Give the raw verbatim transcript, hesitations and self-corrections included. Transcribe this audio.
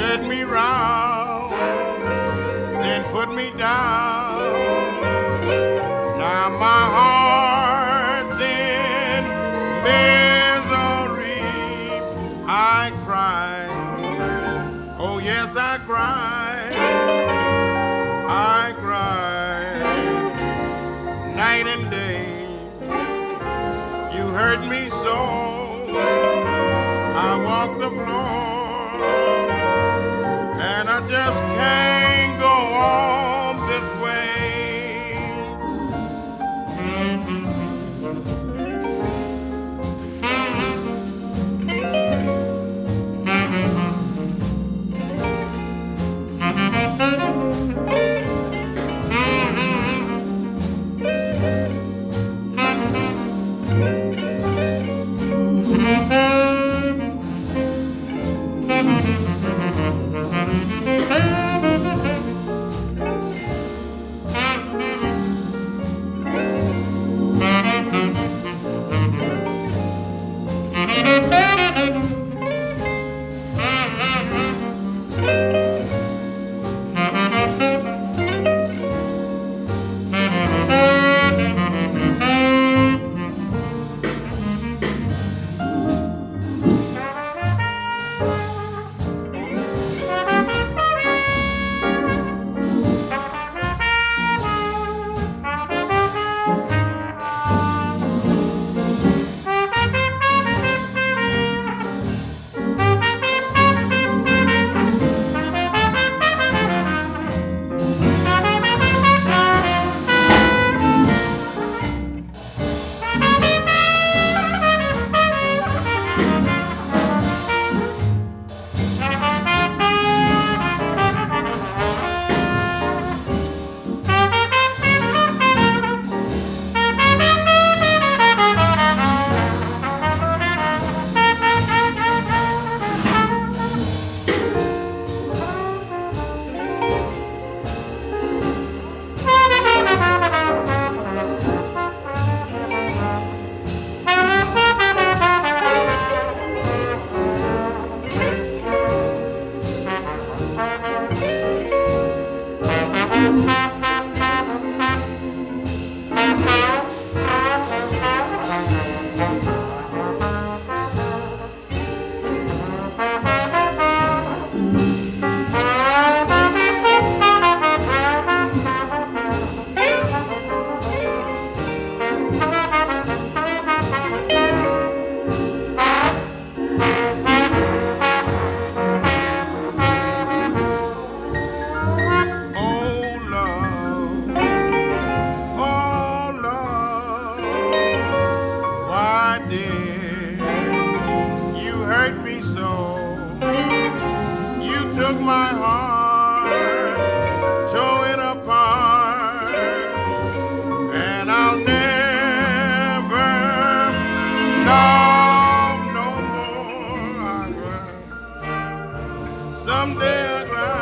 led me round, then put me down. Now my heart's in misery. I cry, oh yes I cry, I cry, night and day. You hurt me so, I walk the floor, and I just can't go on this way. You hurt me so. You took my heart, tore it apart, and I'll never love no more. I cry. Someday I cry.